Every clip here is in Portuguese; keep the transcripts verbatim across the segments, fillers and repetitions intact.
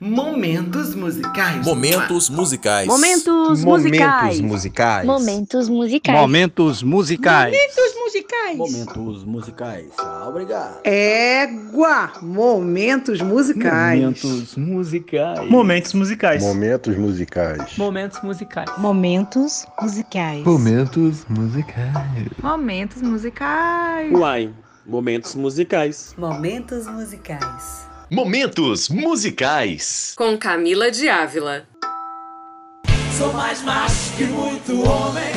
Momentos musicais. Momentos musicais. Momentos Momentos musicais. musicais. Momentos musicais. Momentos musicais. Momentos musicais. Momentos musicais. Tchau, obrigado. Égua. Momentos musicais. Momentos musicais. Momentos musicais. Momentos musicais. Momentos musicais. Momentos musicais. Momentos musicais. Momentos musicais. Uai, momentos musicais. Momentos musicais. Momentos musicais. Com Camila de Ávila. Sou mais macho que muito homem.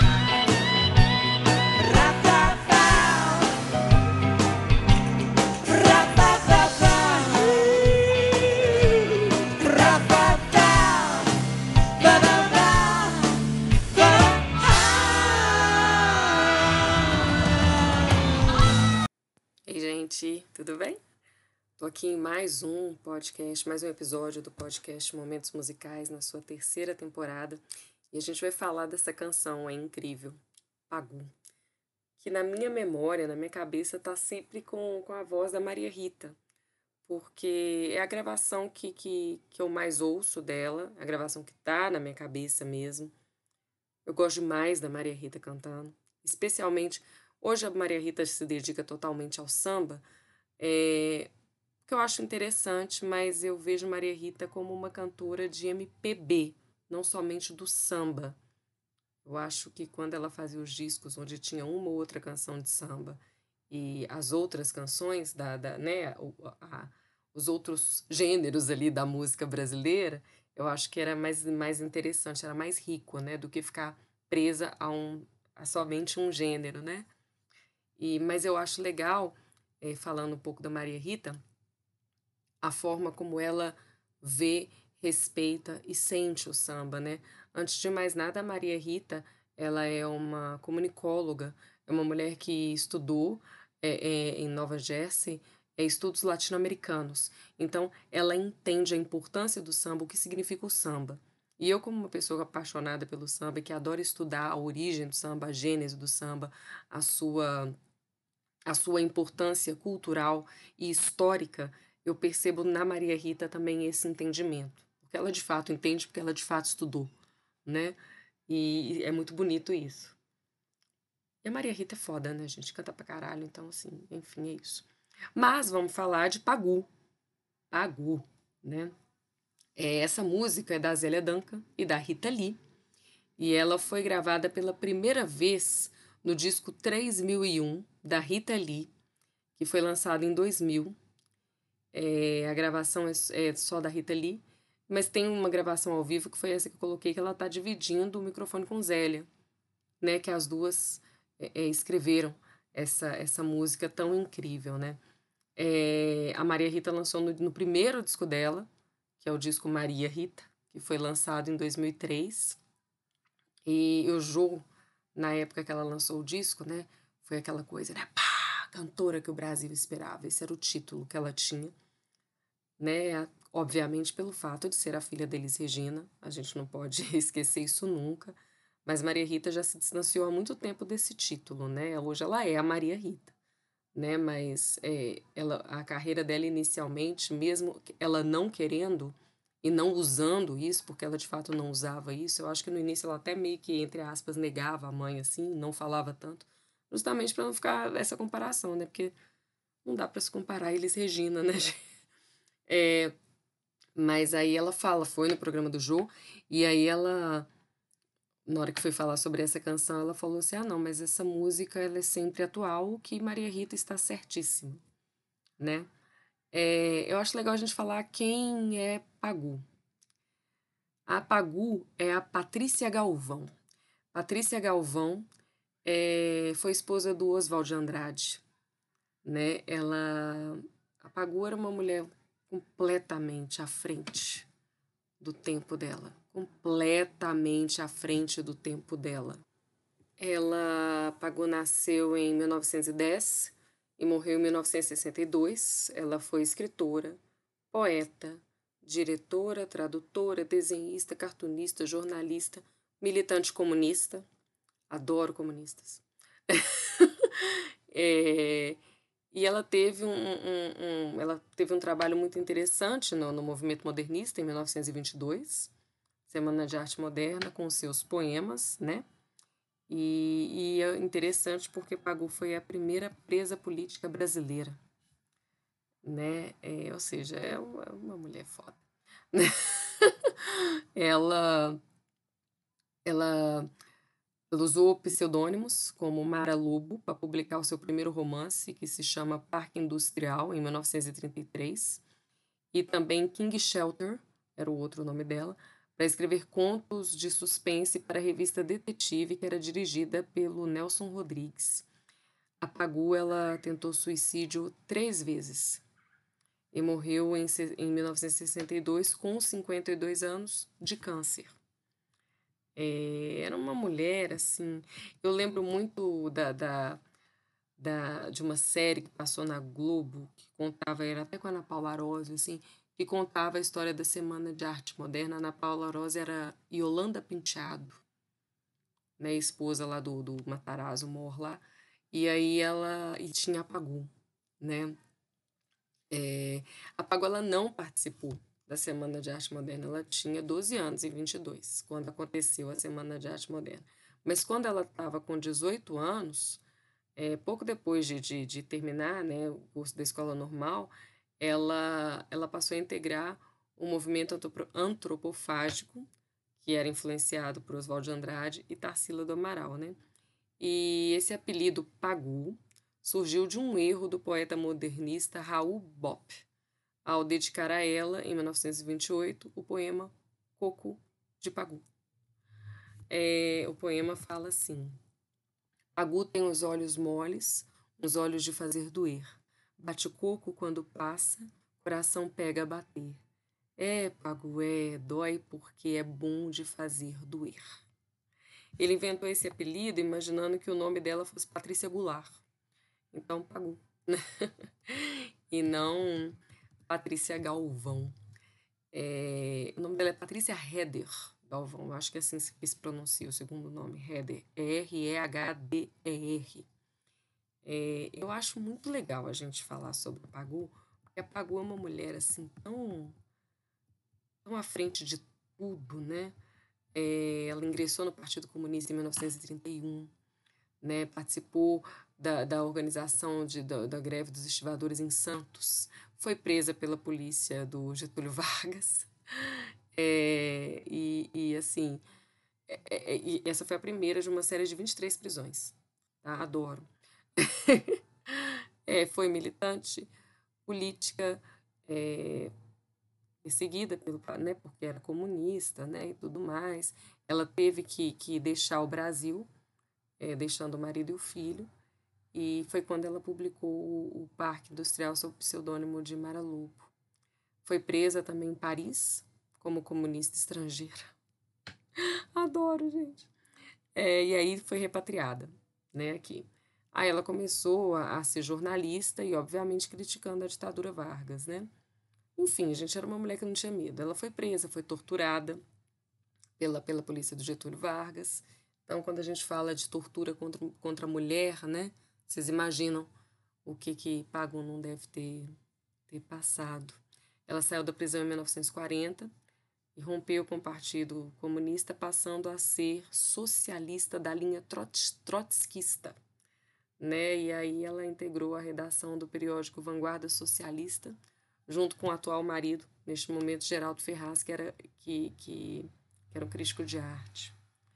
Ei, gente, tudo bem? Tô aqui em mais um podcast, mais um episódio do podcast Momentos Musicais, na sua terceira temporada. E a gente vai falar dessa canção, é incrível, Pagu. Que na minha memória, na minha cabeça, tá sempre com, com a voz da Maria Rita. Porque é a gravação que, que, que eu mais ouço dela, a gravação que tá na minha cabeça mesmo. Eu gosto demais da Maria Rita cantando. Especialmente, hoje a Maria Rita se dedica totalmente ao samba, é... que eu acho interessante, mas eu vejo Maria Rita como uma cantora de M P B, não somente do samba. Eu acho que quando ela fazia os discos onde tinha uma ou outra canção de samba e as outras canções, da, da, né, a, a, os outros gêneros ali da música brasileira, eu acho que era mais, mais interessante, era mais rico, né, do que ficar presa a, um, a somente um gênero, né? E, mas eu acho legal, é, falando um pouco da Maria Rita, a forma como ela vê, respeita e sente o samba, né? Antes de mais nada, a Maria Rita, ela é uma comunicóloga, é uma mulher que estudou é, é, em Nova Jersey, é, estudos latino-americanos. Então, ela entende a importância do samba, o que significa o samba. E eu, como uma pessoa apaixonada pelo samba, que adora estudar a origem do samba, a gênese do samba, a sua, a sua importância cultural e histórica, eu percebo na Maria Rita também esse entendimento. Porque ela de fato entende, porque ela de fato estudou, né? E é muito bonito isso. E a Maria Rita é foda, né, gente? Canta pra caralho, então assim, enfim, é isso. Mas vamos falar de Pagu. Pagu, né? É, essa música é da Zélia Duncan e da Rita Lee. E ela foi gravada pela primeira vez no disco três mil e um, da Rita Lee, que foi lançado em dois mil. É, a gravação é, é só da Rita Lee, mas tem uma gravação ao vivo que foi essa que eu coloquei, que ela tá dividindo o microfone com Zélia, né, que as duas é, é, escreveram essa, essa música tão incrível, né. É, a Maria Rita lançou no, no primeiro disco dela, que é o disco Maria Rita, que foi lançado em dois mil e três, e o Jô, na época que ela lançou o disco, né, foi aquela coisa, né, pá, cantora que o Brasil esperava. Esse era o título que ela tinha, né? Obviamente pelo fato de ser a filha da Elis Regina, a gente não pode esquecer isso nunca, mas Maria Rita já se distanciou há muito tempo desse título, né? Hoje ela é a Maria Rita, né? Mas é, ela, a carreira dela inicialmente, mesmo ela não querendo e não usando isso, porque ela de fato não usava isso, eu acho que no início ela até meio que, entre aspas, negava a mãe assim, não falava tanto, justamente para não ficar essa comparação, né? Porque não dá para se comparar a Elis Regina, né? É, mas aí ela fala, foi no programa do Jô, e aí ela, na hora que foi falar sobre essa canção, ela falou assim, ah não, mas essa música ela é sempre atual, que Maria Rita está certíssima, né? É, eu acho legal a gente falar quem é Pagu. A Pagu é a Patrícia Galvão. Patrícia Galvão É, foi esposa do Oswald de Andrade, né? Ela, a Pagu era uma mulher completamente à frente do tempo dela, completamente à frente do tempo dela. Ela, Pagu nasceu em mil novecentos e dez e morreu em mil novecentos e sessenta e dois. Ela foi escritora, poeta, diretora, tradutora, desenhista, cartunista, jornalista, militante comunista. Adoro comunistas. é, E ela teve um, um, um, ela teve um trabalho muito interessante no, no movimento modernista, em mil novecentos e vinte e dois, Semana de Arte Moderna, com seus poemas, né? E, e é interessante porque Pagou foi a primeira presa política brasileira, né? É, ou seja, é uma, uma mulher foda. ela, ela, ela usou pseudônimos como Mara Lobo para publicar o seu primeiro romance, que se chama Parque Industrial, em mil novecentos e trinta e três, e também King Shelter, era o outro nome dela, para escrever contos de suspense para a revista Detetive, que era dirigida pelo Nelson Rodrigues. A Pagou, ela tentou suicídio três vezes e morreu em, em mil novecentos e sessenta e dois com cinquenta e dois anos de câncer. É, era uma mulher, assim... Eu lembro muito da, da, da, de uma série que passou na Globo, que contava, era até com a Ana Paula Arósio, assim, que contava a história da Semana de Arte Moderna. A Ana Paula Arósio era Yolanda Penteado, né, esposa lá do, do Matarazzo Mor lá, e aí ela e tinha a Pagou, né? É, a Pagou, ela não participou da Semana de Arte Moderna, ela tinha doze anos em vinte e dois, quando aconteceu a Semana de Arte Moderna. Mas quando ela estava com dezoito anos, é, pouco depois de, de, de terminar, né, o curso da escola normal, ela, ela passou a integrar o movimento antropofágico, que era influenciado por Oswald de Andrade e Tarsila do Amaral, né? E esse apelido Pagou surgiu de um erro do poeta modernista Raul Bop, ao dedicar a ela, em mil novecentos e vinte e oito, o poema Coco de Pagou. É, o poema fala assim: Pagou tem os olhos moles, uns olhos de fazer doer. Bate o coco quando passa, coração pega a bater. É, Pagou, é, dói porque é bom de fazer doer. Ele inventou esse apelido imaginando que o nome dela fosse Patrícia Goulart. Então, Pagou. E não Patrícia Galvão. É, o nome dela é Patrícia Heder Galvão. Eu acho que é assim que se pronuncia o segundo nome, Heder. R E H D E R. É, eu acho muito legal a gente falar sobre a Pagou, porque a Pagou é uma mulher assim tão, tão à frente de tudo, né? É, ela ingressou no Partido Comunista em mil novecentos e trinta e um, né? Participou da, da organização de, da, da greve dos estivadores em Santos, foi presa pela polícia do Getúlio Vargas, é, e, e assim, é, é, e essa foi a primeira de uma série de vinte e três prisões, tá? Adoro. é, foi militante política, é, perseguida pelo, né, porque era comunista, né, e tudo mais. Ela teve que, que deixar o Brasil, é, deixando o marido e o filho, e foi quando ela publicou o, o Parque Industrial sob o pseudônimo de Mara Lobo. Foi presa também em Paris como comunista estrangeira. Adoro, gente. É, e aí foi repatriada, né, aqui. Aí ela começou a, a ser jornalista e, obviamente, criticando a ditadura Vargas, né? Enfim, a gente era uma mulher que não tinha medo. Ela foi presa, foi torturada pela, pela polícia do Getúlio Vargas. Então, quando a gente fala de tortura contra, contra a mulher, né? Vocês imaginam o que que Pagou não deve ter, ter passado. Ela saiu da prisão em mil novecentos e quarenta e rompeu com o Partido Comunista, passando a ser socialista da linha trot, trotskista, né? E aí ela integrou a redação do periódico Vanguarda Socialista, junto com o atual marido, neste momento, Geraldo Ferraz, que era, que, que, que era um crítico de arte.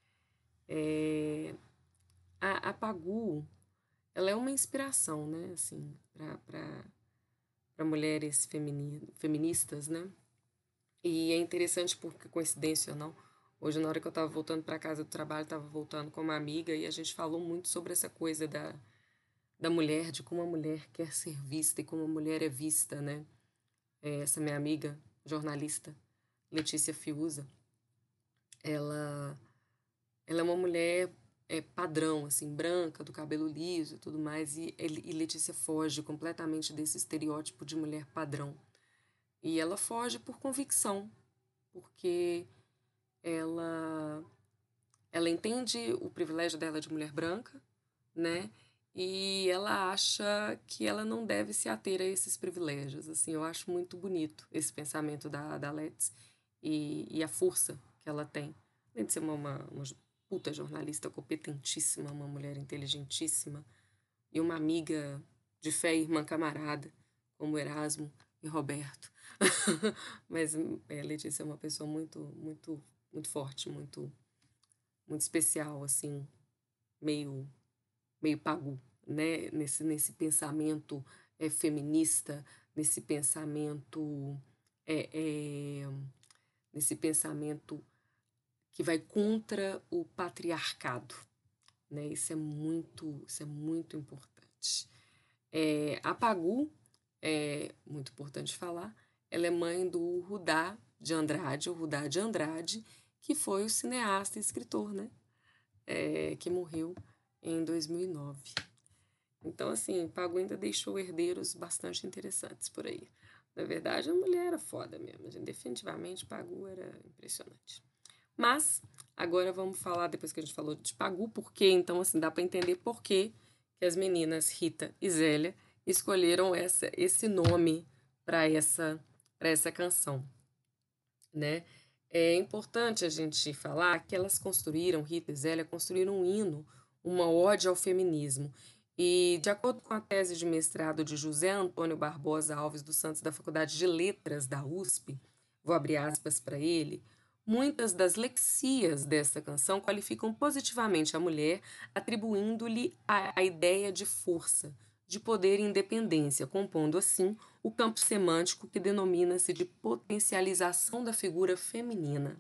É, a, a Pagou, ela é uma inspiração, né, assim, para mulheres femini, feministas, né? E é interessante porque, coincidência ou não, hoje, na hora que eu estava voltando para casa do trabalho, estava voltando com uma amiga e a gente falou muito sobre essa coisa da, da mulher, de como a mulher quer ser vista e como a mulher é vista, né? Essa minha amiga, jornalista, Letícia Fiuza, ela, ela é uma mulher é, padrão, assim, branca, do cabelo liso e tudo mais, e, e Letícia foge completamente desse estereótipo de mulher padrão. E ela foge por convicção, porque ela, ela entende o privilégio dela de mulher branca, né? e ela acha que ela não deve se ater a esses privilégios. Assim, eu acho muito bonito esse pensamento da, da Letts e, e a força que ela tem. Além de ser uma, uma, uma puta jornalista competentíssima, uma mulher inteligentíssima e uma amiga de fé e irmã camarada, como Erasmo e Roberto. Mas é, Letícia é uma pessoa muito, muito, muito forte, muito, muito especial, assim, meio, meio pagu, né? Nesse, nesse pensamento é, feminista, nesse pensamento, é, é, nesse pensamento que vai contra o patriarcado, né? Isso é muito, isso é muito importante. É, a Pagu, é muito importante falar, ela é mãe do Rudá de Andrade, o Rudá de Andrade, que foi o cineasta e escritor, né? É, que morreu em dois mil e nove. Então, assim, Pagu ainda deixou herdeiros bastante interessantes por aí. Na verdade, a mulher era foda mesmo. Definitivamente, Pagu era impressionante. Mas, agora vamos falar, depois que a gente falou de Pagu, por quê? Então, assim, dá para entender por quê que as meninas Rita e Zélia escolheram essa, esse nome para essa, para essa canção, né? É importante a gente falar que elas construíram, Rita e Zélia, construíram um hino, uma ode ao feminismo. E, de acordo com a tese de mestrado de José Antônio Barbosa Alves dos Santos, da Faculdade de Letras da U S P, vou abrir aspas para ele, muitas das lexias dessa canção qualificam positivamente a mulher, atribuindo-lhe a, a ideia de força, de poder e independência, compondo assim o campo semântico que denomina-se de potencialização da figura feminina.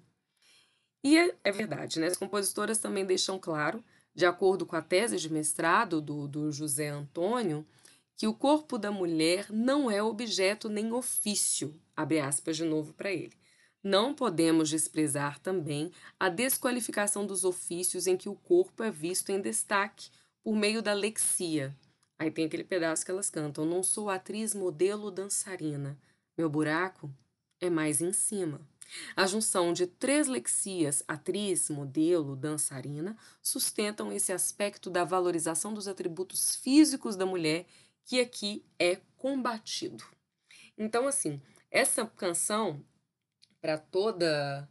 E é, é verdade, né? As compositoras também deixam claro, de acordo com a tese de mestrado do, do José Antônio, que o corpo da mulher não é objeto nem ofício, abre aspas de novo para ele. Não podemos desprezar também a desqualificação dos ofícios em que o corpo é visto em destaque por meio da lexia. Aí tem aquele pedaço que elas cantam: não sou atriz, modelo, dançarina. Meu buraco é mais em cima. A junção de três lexias, atriz, modelo, dançarina, sustentam esse aspecto da valorização dos atributos físicos da mulher que aqui é combatido. Então, assim, essa canção, para toda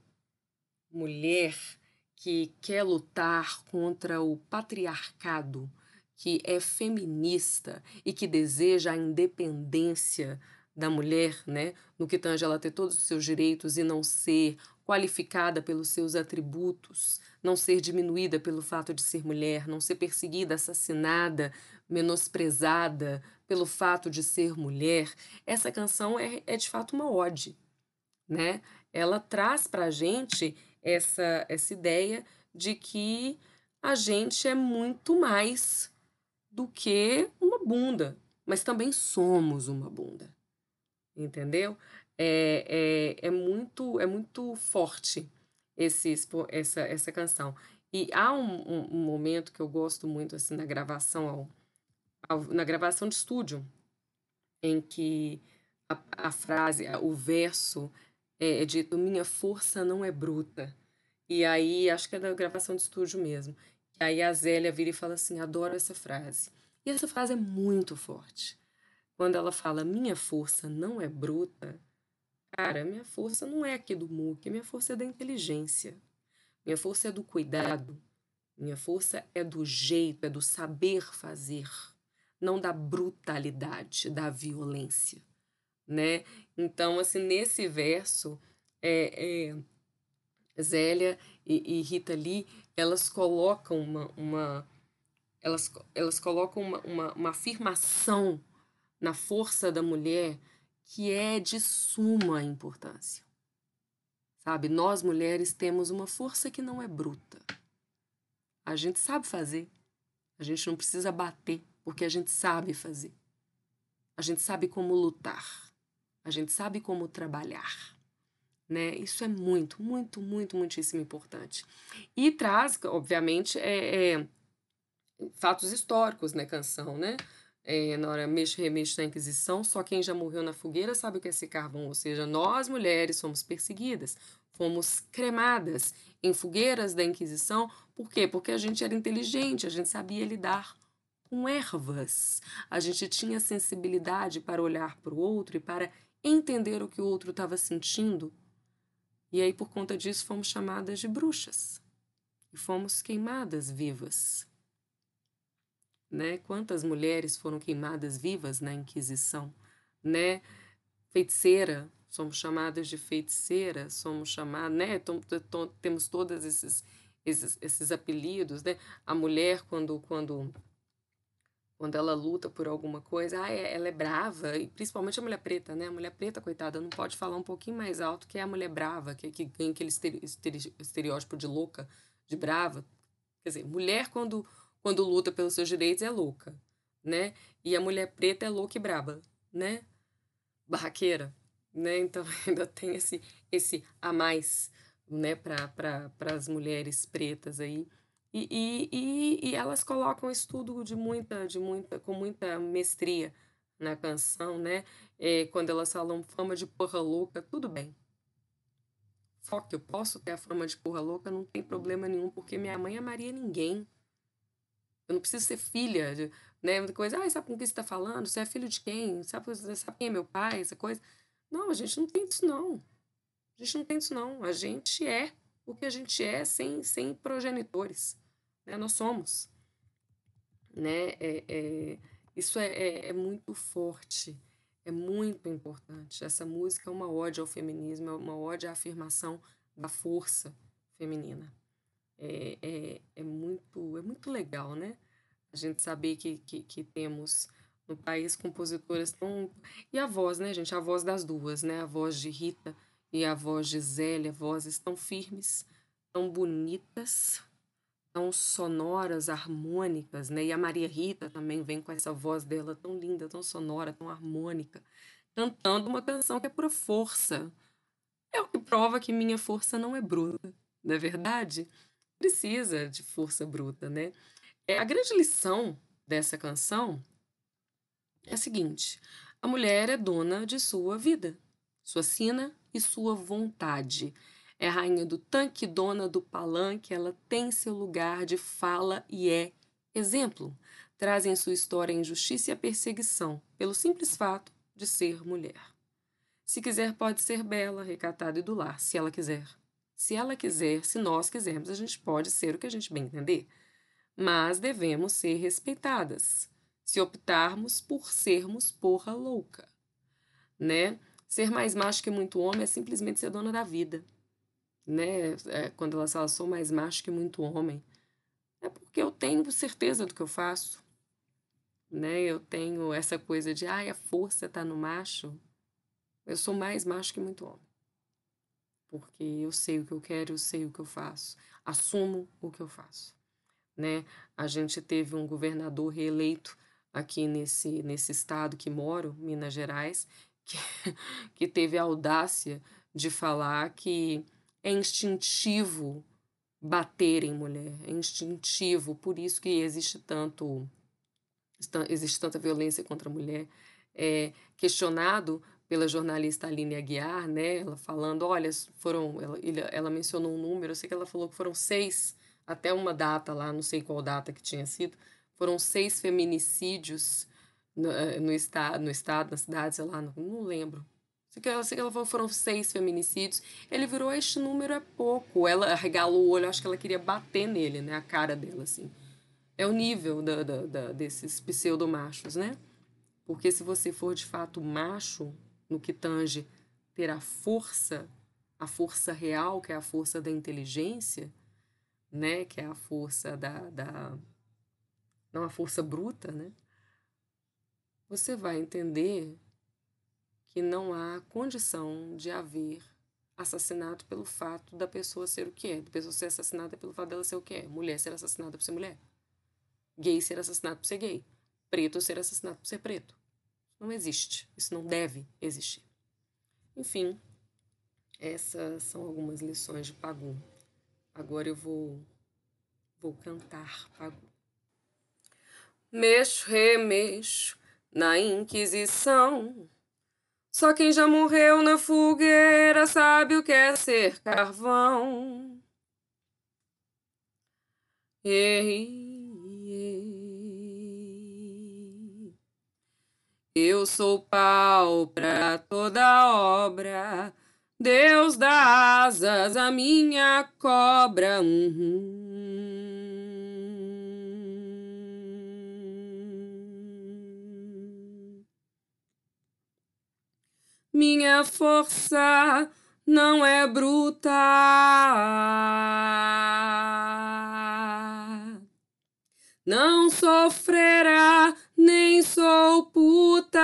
mulher que quer lutar contra o patriarcado, que é feminista e que deseja a independência da mulher, né, no que tange ela ter todos os seus direitos e não ser qualificada pelos seus atributos, não ser diminuída pelo fato de ser mulher, não ser perseguida, assassinada, menosprezada pelo fato de ser mulher. Essa canção é, é de fato uma ode, né? Ela traz para a gente essa, essa ideia de que a gente é muito mais do que uma bunda, mas também somos uma bunda. Entendeu? É, é, é, muito, é muito forte esse, essa, essa canção. E há um, um, um momento que eu gosto muito assim, na gravação ao, ao, na gravação de estúdio, em que a, a frase, o verso é, é dito: minha força não é bruta. E aí, acho que é da gravação de estúdio mesmo. E aí a Zélia vira e fala assim: adoro essa frase. E essa frase é muito forte. Quando ela fala, minha força não é bruta, cara, minha força não é aqui do M U C, minha força é da inteligência. Minha força é do cuidado. Minha força é do jeito, é do saber fazer, não da brutalidade, da violência, né? Então, assim, nesse verso, é, é, Zélia e, e Rita Lee, elas colocam uma, uma elas, elas colocam uma, uma, uma afirmação na força da mulher que é de suma importância. Sabe, nós mulheres temos uma força que não é bruta. A gente sabe fazer. A gente não precisa bater, porque a gente sabe fazer. A gente sabe como lutar. A gente sabe como trabalhar. Né? Isso é muito, muito, muito, muitíssimo importante. E traz, obviamente, é, é, fatos históricos na canção, né? É, na hora mexe, remexe na Inquisição, só quem já morreu na fogueira sabe o que é esse carvão. Ou seja, nós mulheres fomos perseguidas, fomos cremadas em fogueiras da Inquisição. Por quê? Porque a gente era inteligente, a gente sabia lidar com ervas. A gente tinha sensibilidade para olhar para o outro e para entender o que o outro estava sentindo. E aí, por conta disso, fomos chamadas de bruxas. E fomos queimadas vivas. Né? Quantas mulheres foram queimadas vivas na Inquisição? Né? Feiticeira, somos chamadas de feiticeira, somos chamadas, né? Temos todos esses, esses, esses apelidos, né? A mulher, quando, quando, quando ela luta por alguma coisa, ah, ela é brava, e principalmente a mulher preta, né? A mulher preta, coitada, não pode falar um pouquinho mais alto que é a mulher brava, que, que ganha aquele estereótipo de louca, de brava. Quer dizer, mulher, quando, quando luta pelos seus direitos, é louca, né? E a mulher preta é louca e braba, né? Barraqueira, né? Então ainda tem esse, esse a mais, né, para para as mulheres pretas aí. E, e, e, e elas colocam isso tudo de muita, de muita, com muita mestria na canção, né? É, quando elas falam fama de porra louca, tudo bem. Só que eu posso ter a fama de porra louca, não tem problema nenhum, porque minha mãe é Maria Ninguém. Eu não preciso ser filha de, né, coisa, ah, sabe com quem você está falando? Você é filho de quem? Sabe, sabe quem é meu pai? Essa coisa. Não, a gente não tem isso, não. A gente não tem isso, não. A gente é o que a gente é sem, sem progenitores. Né? Nós somos. Né? É, é, isso é, é, é muito forte. É muito importante. Essa música é uma ode ao feminismo, é uma ode à afirmação da força feminina. É, é, é, muito, é muito legal, né? A gente saber que, que, que temos no país compositoras tão... E a voz, né, gente? A voz das duas, né? A voz de Rita e a voz de Zélia, vozes tão firmes, tão bonitas, tão sonoras, harmônicas, né? E a Maria Rita também vem com essa voz dela tão linda, tão sonora, tão harmônica, cantando uma canção que é pura força. É o que prova que minha força não é bruta, não é verdade? Precisa de força bruta, né? É, a grande lição dessa canção é a seguinte: a mulher é dona de sua vida, sua sina e sua vontade. É rainha do tanque, dona do palanque, ela tem seu lugar de fala e é exemplo. Traz em sua história a injustiça e a perseguição, pelo simples fato de ser mulher. Se quiser, pode ser bela, recatada e do lar, se ela quiser. Se ela quiser, se nós quisermos, a gente pode ser o que a gente bem entender. Mas devemos ser respeitadas, se optarmos por sermos porra louca, né? Ser mais macho que muito homem é simplesmente ser dona da vida, né? É, quando ela fala, sou mais macho que muito homem, é porque eu tenho certeza do que eu faço, né? Eu tenho essa coisa de, ai, a força tá no macho. Eu sou mais macho que muito homem, porque eu sei o que eu quero, eu sei o que eu faço, assumo o que eu faço. Né? A gente teve um governador reeleito aqui nesse, nesse estado que moro, Minas Gerais, que, que teve a audácia de falar que é instintivo bater em mulher, é instintivo, por isso que existe tanto existe tanta violência contra a mulher. É, questionado pela jornalista Aline Aguiar, né, ela falando, olha, foram, ela, ela mencionou um número, eu sei que ela falou que foram seis, até uma data lá, não sei qual data que tinha sido, foram seis feminicídios no, no, estado, no estado, na cidade, sei lá, não, não lembro. Sei que, ela, sei que ela falou que foram seis feminicídios. Ele virou, este número é pouco. Ela arregalou o olho, acho que ela queria bater nele, né, a cara dela, assim. É o nível da, da, da, desses pseudomachos, né? Porque se você for, de fato, macho, no que tange ter a força, a força real, que é a força da inteligência, né, que é a força da, da... não a força bruta, né? Você vai entender que não há condição de haver assassinato pelo fato da pessoa ser o que é, da pessoa ser assassinada pelo fato dela ser o que é, mulher ser assassinada por ser mulher, gay ser assassinado por ser gay, preto ser assassinado por ser preto. Não existe, isso não deve existir. Enfim, essas são algumas lições de Pagu. Agora eu vou, vou cantar Pagu. Mexo, remexo na Inquisição. Só quem já morreu na fogueira sabe o que é ser carvão. Ei, ei. Eu sou pau pra toda obra, Deus dá asas à minha cobra. Uhum. Minha força não é bruta, não sofrerá, nem sou puta,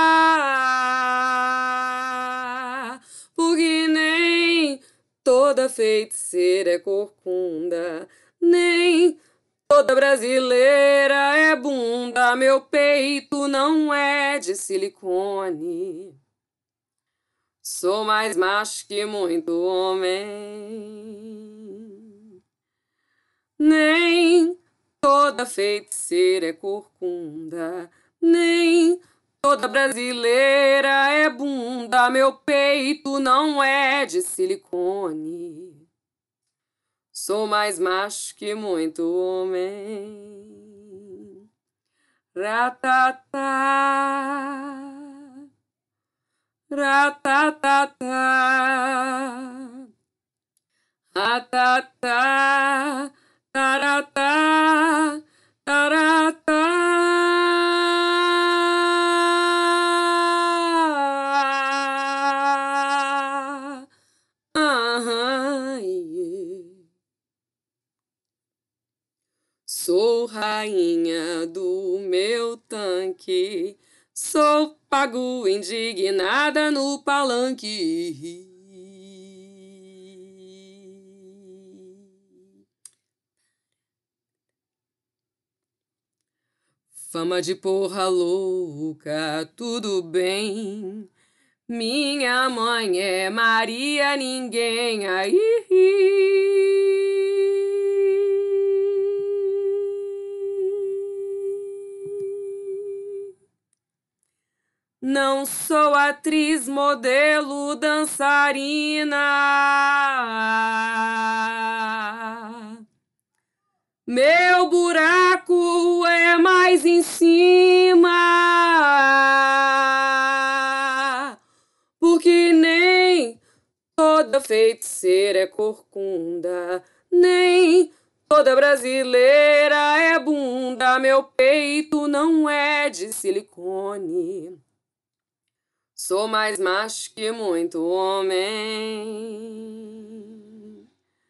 porque nem toda feiticeira é corcunda, nem toda brasileira é bunda, meu peito não é de silicone. Sou mais macho que muito homem. Nem toda feiticeira é corcunda, nem toda brasileira é bunda, meu peito não é de silicone. Sou mais macho que muito homem. Ratatá. Ratatá, ratatá, taratá, taratá. Ah, yeah. Sou rainha do meu tanque, sou pago indignada no palanque. Fama de porra louca, tudo bem. Minha mãe é Maria ninguém aí. Não sou atriz, modelo, dançarina. Meu buraco é mais em cima, porque nem toda feiticeira é corcunda, nem toda brasileira é bunda, meu peito não é de silicone. Sou mais macho que muito homem.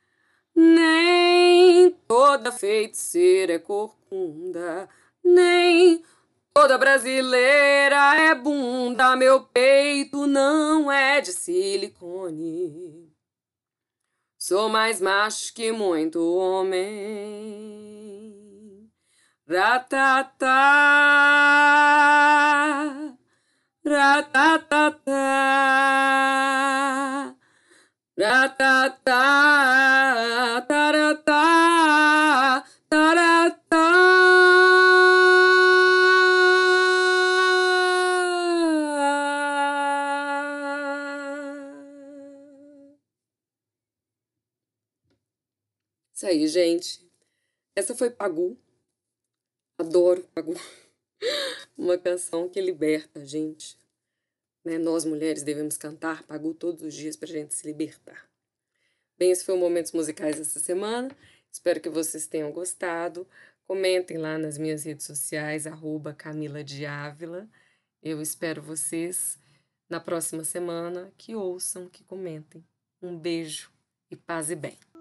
Nem toda feiticeira é corcunda, nem toda brasileira é bunda, meu peito não é de silicone. Sou mais macho que muito homem. Ratatá. Ratatá, ratatá, taratá, taratá. Isso aí, gente. Essa foi Pagu. Adoro Pagu. Uma canção que liberta a gente. Né? Nós, mulheres, devemos cantar Pagu todos os dias para a gente se libertar. Bem, esse foi o Momentos Musicais dessa semana. Espero que vocês tenham gostado. Comentem lá nas minhas redes sociais, arroba Camila de Ávila. Eu espero vocês na próxima semana que ouçam, que comentem. Um beijo e paz e bem.